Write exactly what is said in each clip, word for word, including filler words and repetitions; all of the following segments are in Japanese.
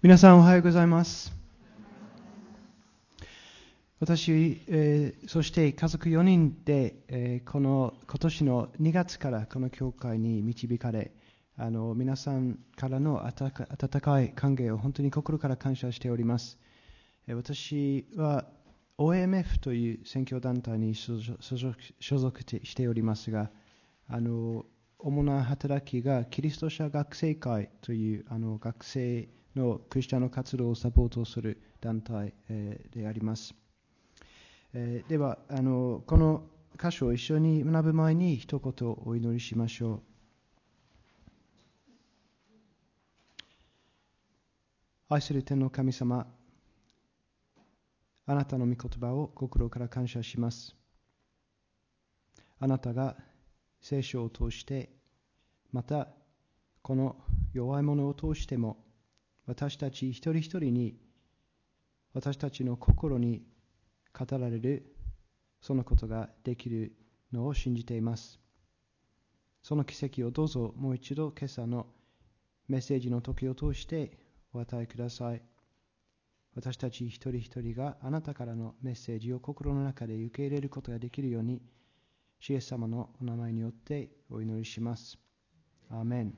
皆さんおはようございます。私、えー、そして家族よにんで、えー、この今年のにがつからこの教会に導かれ、あの皆さんからの温か、温かい歓迎を本当に心から感謝しております。えー、私は オーエムエフ という宣教団体に所属、所属しておりますが、あの主な働きがキリスト者学生会というあの学生のクリスチャンの活動をサポートする団体、えー、であります。えー、ではあの、この箇所を一緒に学ぶ前に一言お祈りしましょう。愛する天の神様、あなたの御言葉を心から感謝します。あなたが聖書を通して、またこの弱い者を通しても、私たち一人一人に、私たちの心に語られるそのことができるのを信じています。その奇跡をどうぞもう一度今朝のメッセージの時を通してお与えください。私たち一人一人があなたからのメッセージを心の中で受け入れることができるように、主イエス様のお名前によってお祈りします。アーメン。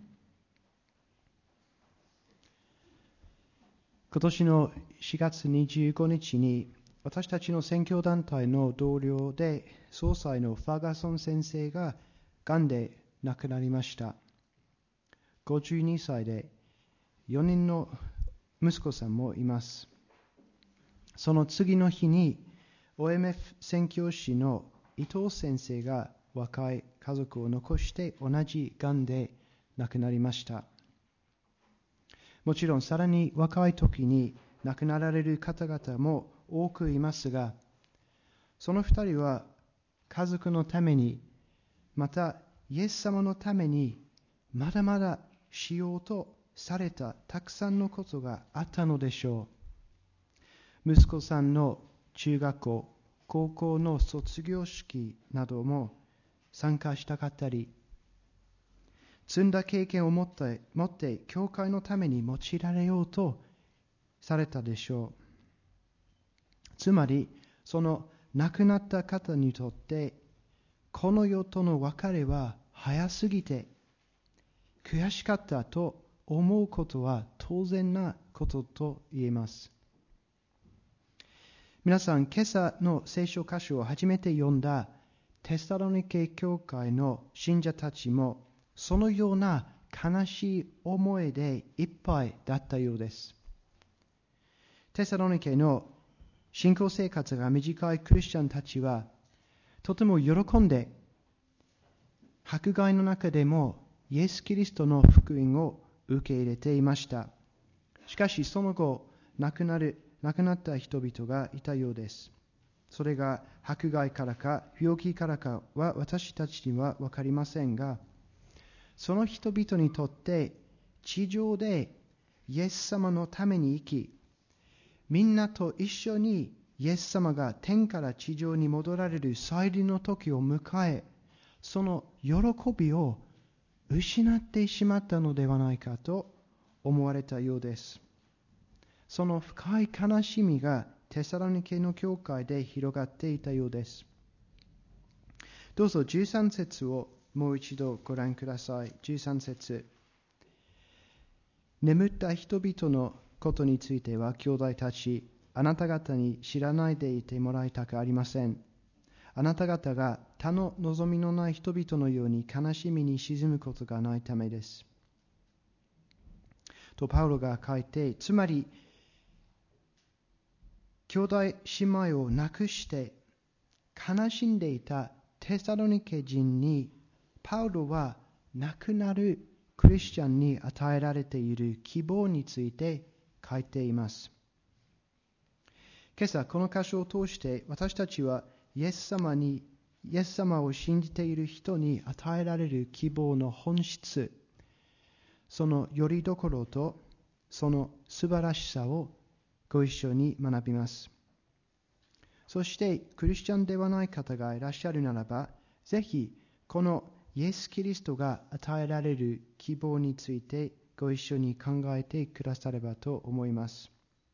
今年のしがつにじゅうごにちに私たちの宣教団体の同僚で総裁のファーガソン先生ががんで亡くなりました。ごじゅうにさいでよにんの息子さんもいます。その次の日に オーエムエフ 宣教師の伊藤先生が若い家族を残して同じがんで亡くなりました。もちろんさらに若い時に亡くなられる方々も多くいますが、その二人は家族のために、またイエス様のためにまだまだしようとされたたくさんのことがあったのでしょう。息子さんの中学校、高校の卒業式なども参加したかったり、積んだ経験を持って、持って教会のために用いられようとされたでしょう。つまり、その亡くなった方にとって、この世との別れは早すぎて、悔しかったと思うことは当然なことと言えます。皆さん、今朝の聖書箇所を初めて読んだテサロニケ教会の信者たちも、そのような悲しい思いでいっぱいだったようです。テサロニケの信仰生活が短いクリスチャンたちは、とても喜んで、迫害の中でもイエス・キリストの福音を受け入れていました。しかしその後、亡くなる、亡くなった人々がいたようです。それが迫害からか病気からかは私たちには分かりませんが、その人々にとって地上でイエス様のために生き、みんなと一緒にイエス様が天から地上に戻られる再臨の時を迎え、その喜びを失ってしまったのではないかと思われたようです。その深い悲しみがテサロニケの教会で広がっていたようです。どうぞじゅうさん節をもう一度ご覧ください。じゅうさん節。眠った人々のことについては、兄弟たち、あなた方に知らないでいてもらいたくありません。あなた方が他の望みのない人々のように悲しみに沈むことがないためです。とパウロが書いて、つまり、兄弟姉妹を亡くして悲しんでいたテサロニケ人に、パウロは亡くなるクリスチャンに与えられている希望について書いています。今朝この箇所を通して私たちはイエス様に、イエス様を信じている人に与えられる希望の本質、そのよりどころとその素晴らしさをご一緒に学びます。そしてクリスチャンではない方がいらっしゃるならば、ぜひこのイエス・キリストが与えられる希望についてご一緒に考えてくださればと思います。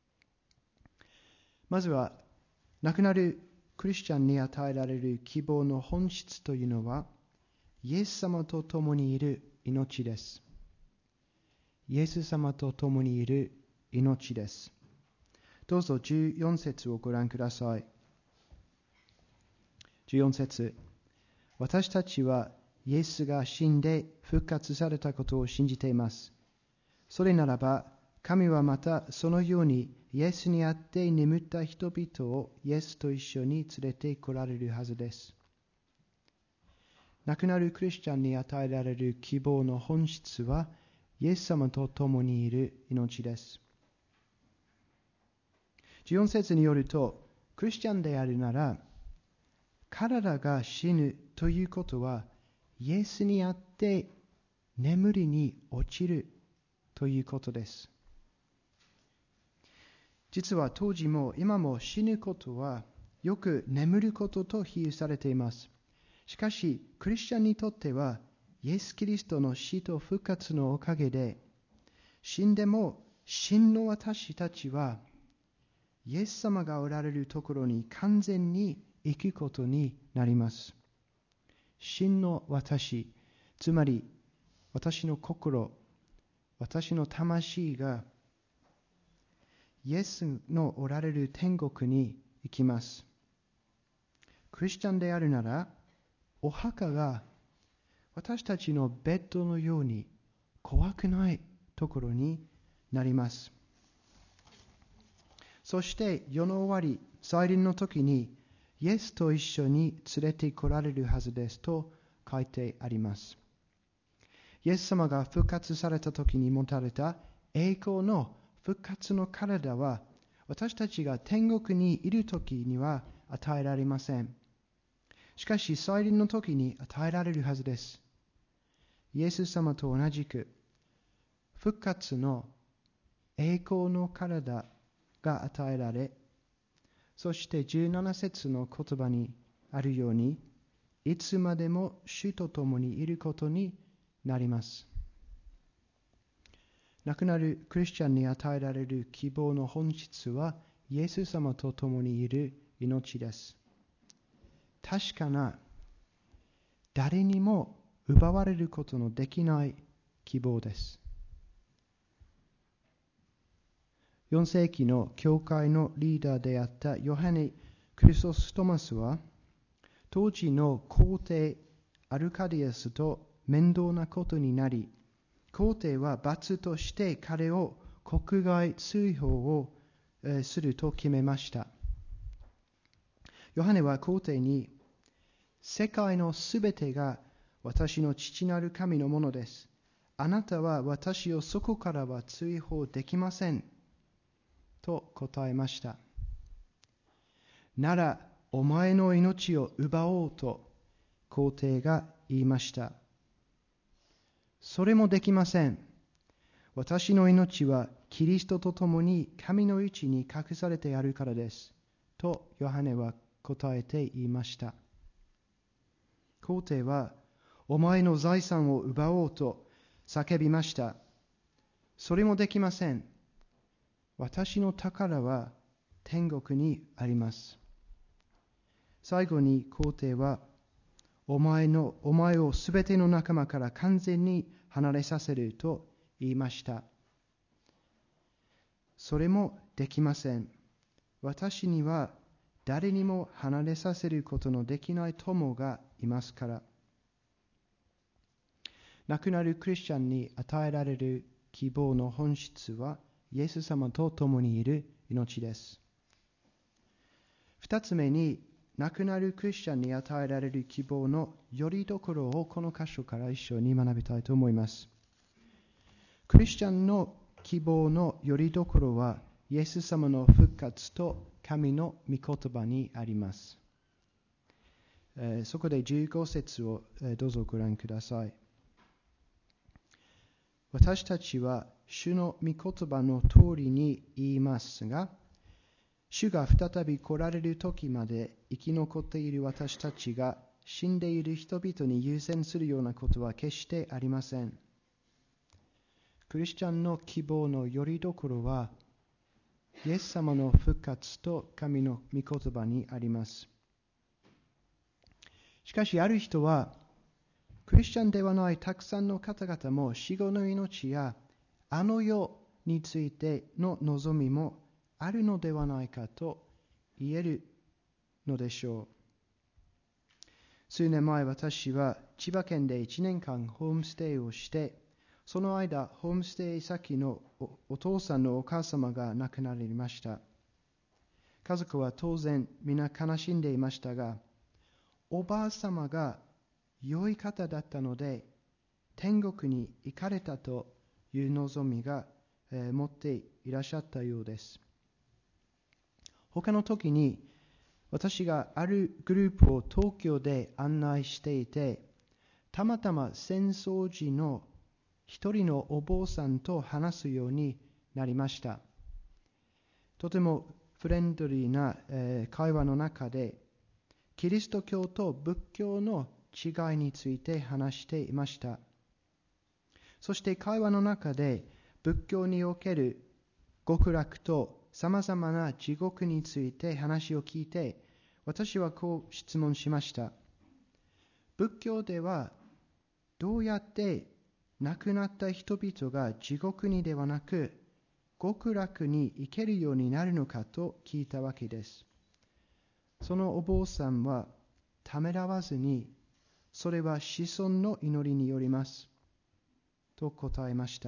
まずは、亡くなるクリスチャンに与えられる希望の本質というのは、イエス様と共にいる命です。イエス様と共にいる命です。どうぞじゅうよん節をご覧ください。じゅうよん節、私たちはイエスが死んで復活されたことを信じています。それならば、神はまたそのようにイエスにあって眠った人々をイエスと一緒に連れて来られるはずです。亡くなるクリスチャンに与えられる希望の本質は、イエス様と共にいる命です。じゅうよん節によると、クリスチャンであるなら、体が死ぬということは、イエスにあって眠りに落ちるということです。実は当時も今も死ぬことはよく眠ることと比喩されています。しかし、クリスチャンにとっては、イエス・キリストの死と復活のおかげで、死んでも真の私たちは、イエス様がおられるところに完全に生きることになります。真の私、つまり私の心、私の魂がイエスのおられる天国に行きます。クリスチャンであるなら、お墓が私たちのベッドのように怖くないところになります。そして世の終わり、再臨の時にイエスと一緒に連れて来られるはずですと書いてあります。イエス様が復活された時に持たれた栄光の復活の体は、私たちが天国にいる時には与えられません。しかし再臨の時に与えられるはずです。イエス様と同じく復活の栄光の体が与えられ、そしてじゅうなな節の言葉にあるように、いつまでも主と共にいることになります。亡くなるクリスチャンに与えられる希望の本質は、イエス様と共にいる命です。確かな、誰にも奪われることのできない希望です。よん世紀の教会のリーダーであったヨハネ・クリソストマスは、当時の皇帝アルカディアスと面倒なことになり、皇帝は罰として彼を国外追放をすると決めました。ヨハネは皇帝に、世界のすべてが私の父なる神のものです。あなたは私をそこからは追放できません。と答えました。なら、お前の命を奪おうと皇帝が言いました。それもできません。私の命はキリストと共に神のうちに隠されてあるからです。とヨハネは答えて言いました。皇帝は、お前の財産を奪おうと叫びました。それもできません。私の宝は天国にあります。最後に皇帝は、お前の、お前をすべての仲間から完全に離れさせると言いました。それもできません。私には誰にも離れさせることのできない友がいますから。亡くなるクリスチャンに与えられる希望の本質は、イエス様と共にいる命です。二つ目に、亡くなるクリスチャンに与えられる希望のよりどころをこの箇所から一緒に学びたいと思います。クリスチャンの希望のよりどころは、イエス様の復活と神の御言葉にあります。えー、そこでじゅうご節を、えー、どうぞご覧ください。私たちは主の御言葉の通りに言いますが、主が再び来られる時まで生き残っている私たちが死んでいる人々に優先するようなことは決してありません。 クリスチャンの希望のよりどころは、イエス様の復活と神の御言葉にあります。しかし、ある人は、クリスチャンではないたくさんの方々も死後の命やあの世についての望みもあるのではないかと言えるのでしょう。数年前、私は千葉県でいちねんかんホームステイをして、その間、ホームステイ先の お, お父さんのお母様が亡くなりました。家族は当然皆悲しんでいましたが、おばあ様が良い方だったので、天国に行かれたという望みが、えー、持っていらっしゃったようです。他の時に、私があるグループを東京で案内していて、たまたま戦争時の一人のお坊さんと話すようになりました。とてもフレンドリーな、えー、会話の中で、キリスト教と仏教の違いについて話していました。そして会話の中で、仏教における極楽とさまざまな地獄について話を聞いて、私はこう質問しました。仏教ではどうやって亡くなった人々が地獄にではなく極楽に行けるようになるのかと聞いたわけです。そのお坊さんはためらわずに、それは子孫の祈りによりますと答えました。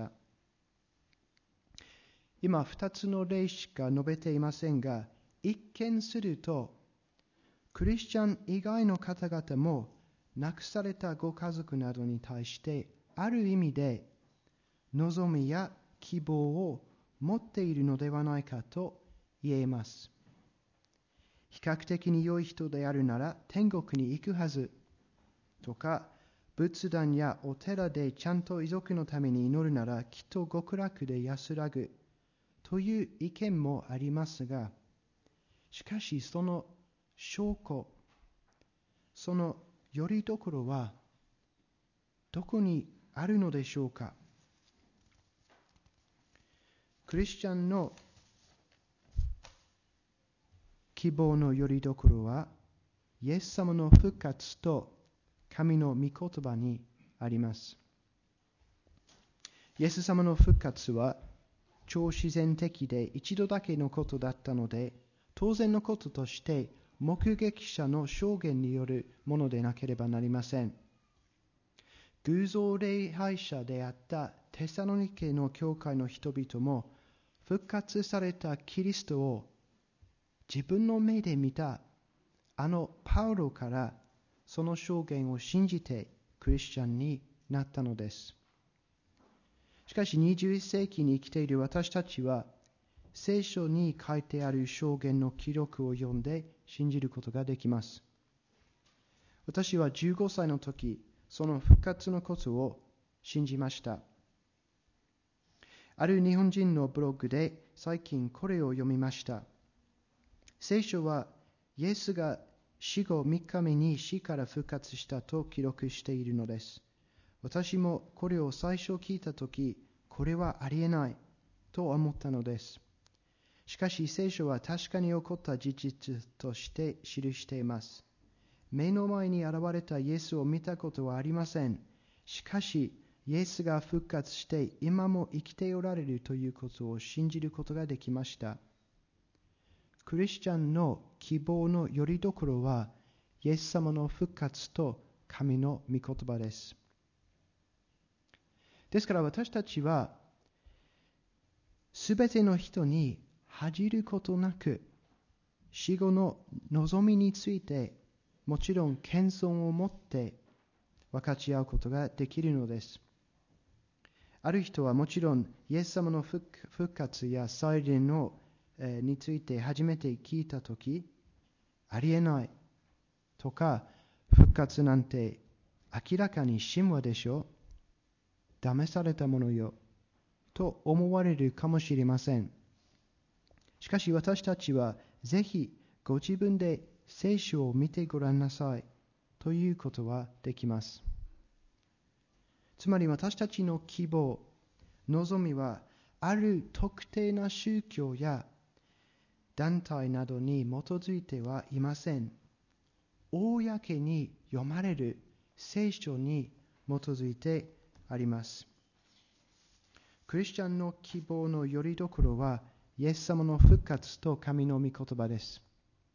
今二つの例しか述べていませんが、一見するとクリスチャン以外の方々も亡くされたご家族などに対してある意味で望みや希望を持っているのではないかと言えます。比較的に良い人であるなら天国に行くはずとか、仏壇やお寺でちゃんと遺族のために祈るならきっと極楽で安らぐという意見もありますが、しかしその証拠、そのよりどころはどこにあるのでしょうか。クリスチャンの希望のよりどころは、イエス様の復活と神の御言葉にあります。イエス様の復活は超自然的で一度だけのことだったので、当然のこととして目撃者の証言によるものでなければなりません。偶像礼拝者であったテサロニケの教会の人々も、復活されたキリストを自分の目で見たあのパウロからその証言を信じてクリスチャンになったのです。しかしにじゅういっ世紀に生きている私たちは、聖書に書いてある証言の記録を読んで信じることができます。私はじゅうごさいの時、その復活のことを信じました。ある日本人のブログで最近これを読みました。聖書はイエスが死後みっかめに死から復活したと記録しているのです。私もこれを最初聞いたとき、これはありえないと思ったのです。しかし聖書は確かに起こった事実として記しています。目の前に現れたイエスを見たことはありません。しかし、イエスが復活して今も生きておられるということを信じることができました。クリスチャンの希望のよりどころは、イエス様の復活と神の御言葉です。ですから私たちは、すべての人に恥じることなく、死後の望みについて、もちろん謙遜を持って分かち合うことができるのです。ある人はもちろん、イエス様の復活や再臨の、えー、について初めて聞いたとき、ありえないとか、復活なんて明らかに神話でしょ、騙されたものよと思われるかもしれません。しかし私たちはぜひご自分で聖書を見てごらんなさいということはできます。つまり私たちの希望、 望みはある特定な宗教や団体などに基づいてはいません。公に読まれる聖書に基づいてあります。クリスチャンの希望の拠り所は、イエス様の復活と神の御言葉です。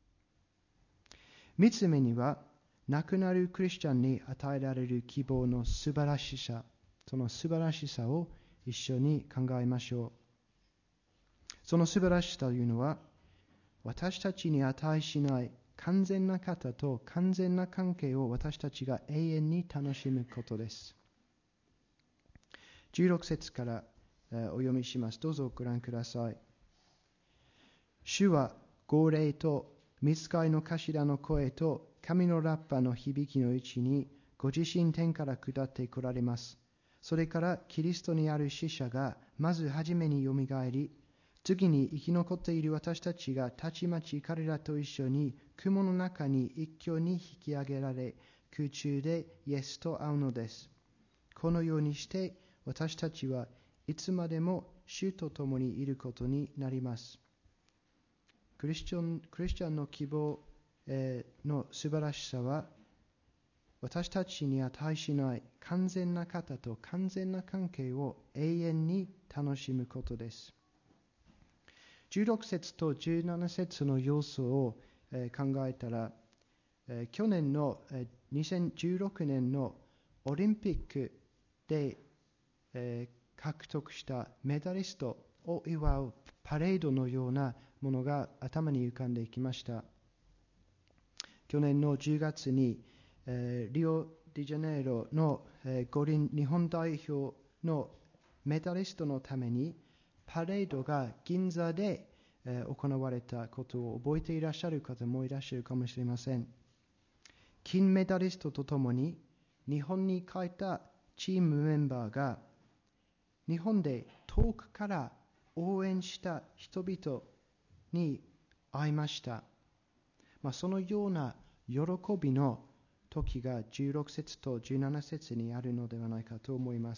三つ目には、亡くなるクリスチャンに与えられる希望の素晴らしさ、その素晴らしさを一緒に考えましょう。その素晴らしさというのは、私たちに値しない完全な方と完全な関係を私たちが永遠に楽しむことです。じゅうろく節からお読みします。どうぞご覧ください。主は号令と御使いの頭の声と神のラッパの響きのうちにご自身天から下って来られます。それからキリストにある死者がまずはじめによみがえり、次に生き残っている私たちがたちまち彼らと一緒に雲の中に一挙に引き上げられ、空中でイエスと会うのです。このようにして私たちはいつまでも主と共にいることになります。クリスチャン、クリスチャンの希望、えー、の素晴らしさは、私たちに値しない完全な方と完全な関係を永遠に楽しむことです。じゅうろく節とじゅうなな節の要素を考えたら、去年のにせんじゅうろくねんのオリンピックで獲得したメダリストを祝うパレードのようなものが頭に浮かんできました。去年のじゅうがつにリオデジャネイロの五輪日本代表のメダリストのためにパレードが銀座で行われたことを覚えていらっしゃる方もいらっしゃるかもしれません。金メダリストとともに日本に帰ったチームメンバーが日本で遠くから応援した人々に会いました。まあ、そのような喜びの時がじゅうろく節とじゅうなな節にあるのではないかと思います。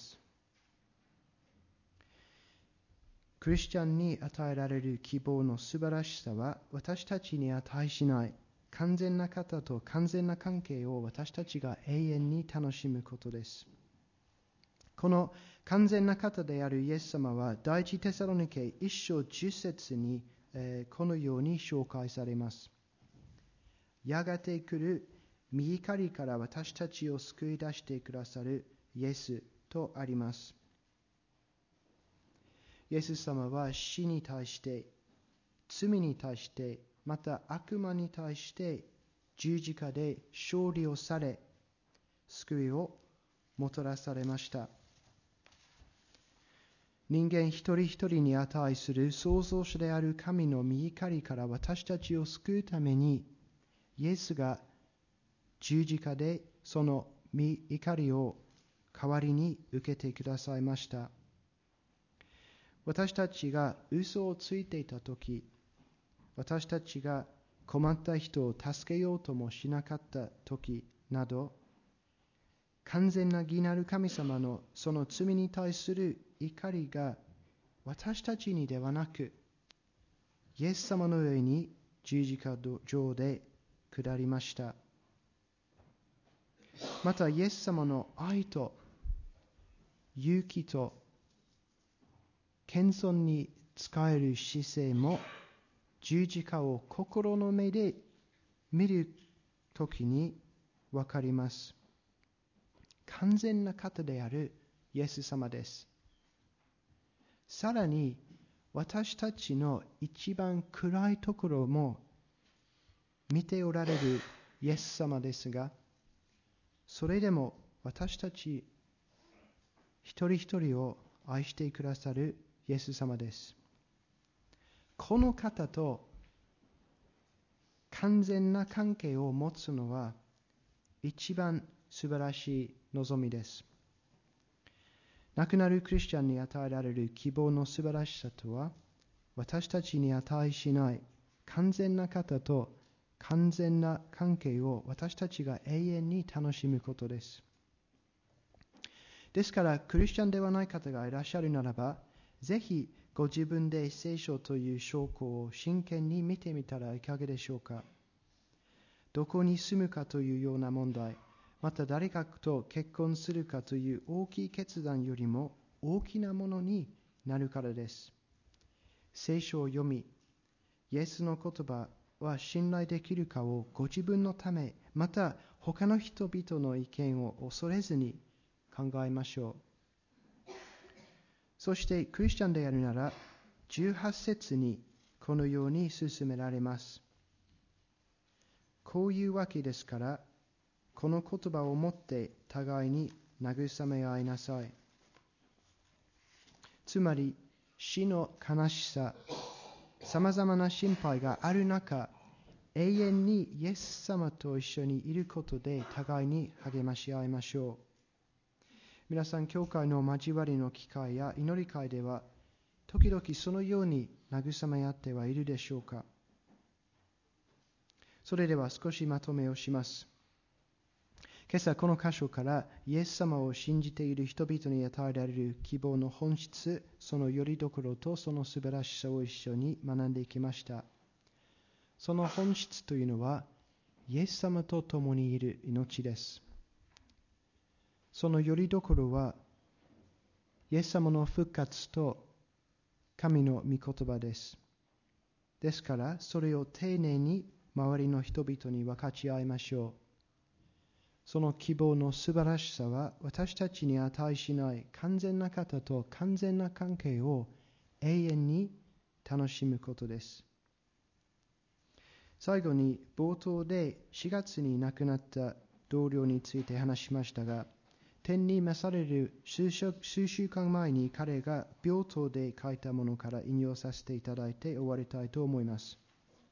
クリスチャンに与えられる希望の素晴らしさは、私たちに値しない完全な方と完全な関係を私たちが永遠に楽しむことです。この完全な方であるイエス様は、第一テサロニケ一章十節に、えー、このように紹介されます。やがて来る御怒りから私たちを救い出してくださるイエスとあります。イエス様は死に対して、罪に対して、また悪魔に対して十字架で勝利をされ、救いをもたらされました。人間一人一人に値する創造主である神の御怒りから私たちを救うために、イエスが十字架でその御怒りを代わりに受けてくださいました。私たちが嘘をついていたとき、私たちが困った人を助けようともしなかったときなど、完全な義なる神様のその罪に対する怒りが私たちにではなく、イエス様の上に十字架上で下りました。またイエス様の愛と勇気と謙遜に仕える姿勢も十字架を心の目で見るときにわかります。完全な方であるイエス様です。さらに私たちの一番暗いところも見ておられるイエス様ですが、それでも私たち一人一人を愛してくださるイエス様です。この方と完全な関係を持つのは一番素晴らしい望みです。亡くなるクリスチャンに与えられる希望の素晴らしさとは、私たちに値しない完全な方と完全な関係を私たちが永遠に楽しむことです。 ですから、クリスチャンではない方がいらっしゃるならば、ぜひご自分で聖書という証拠を真剣に見てみたらいかがでしょうか。どこに住むかというような問題、また誰かと結婚するかという大きい決断よりも大きなものになるからです。聖書を読み、イエスの言葉は信頼できるかをご自分のため、また他の人々の意見を恐れずに考えましょう。そしてクリスチャンであるなら、じゅうはち節にこのように進められます。こういうわけですから、この言葉をもって互いに慰め合いなさい。つまり、死の悲しさ、さまざまな心配がある中、永遠にイエス様と一緒にいることで互いに励まし合いましょう。皆さん、教会の交わりの機会や祈り会では、時々そのように慰め合ってはいるでしょうか。それでは少しまとめをします。今朝この箇所からイエス様を信じている人々に与えられる希望の本質、そのよりどころとその素晴らしさを一緒に学んでいきました。その本質というのは、イエス様と共にいる命です。そのよりどころは、イエス様の復活と神の御言葉です。ですから、それを丁寧に周りの人々に分かち合いましょう。その希望の素晴らしさは、私たちに値しない完全な方と完全な関係を永遠に楽しむことです。最後に冒頭でしがつに亡くなった同僚について話しましたが、天に召される数週、数週間前に彼が病棟で書いたものから引用させていただいて終わりたいと思います。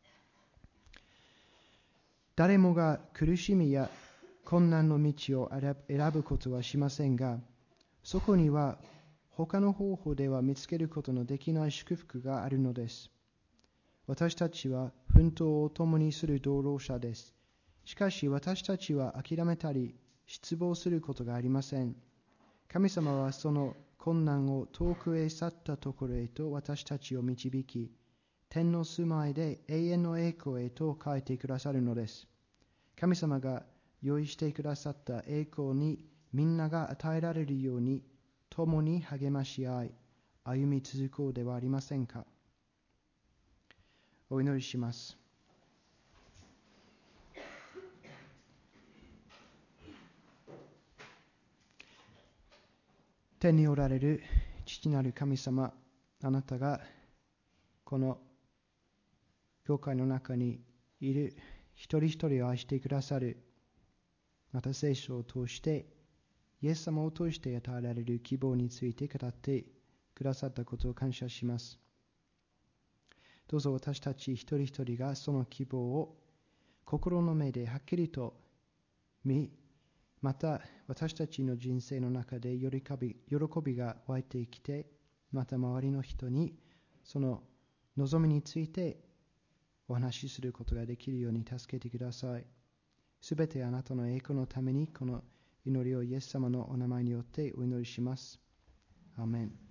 誰もが苦しみや困難の道を選ぶことはしませんが、そこには他の方法では見つけることのできない祝福があるのです。私たちは奮闘を共にする同労者です。しかし私たちは諦めたり失望することがありません。神様はその困難を遠くへ去ったところへと私たちを導き、天の住まいで永遠の栄光へと変えてくださるのです。神様が用意してくださった栄光にみんなが与えられるように共に励まし合い、歩み続こうではありませんか。お祈りします。天におられる父なる神様、あなたがこの教会の中にいる一人一人を愛してくださる、また聖書を通してイエス様を通して与えられる希望について語ってくださったことを感謝します。どうぞ私たち一人一人がその希望を心の目ではっきりと見、また私たちの人生の中で喜び、喜びが湧いてきて、また周りの人にその望みについてお話しすることができるように助けてください。すべてあなたの栄光のためにこの祈りをイエス様のお名前によってお祈りします。アーメン。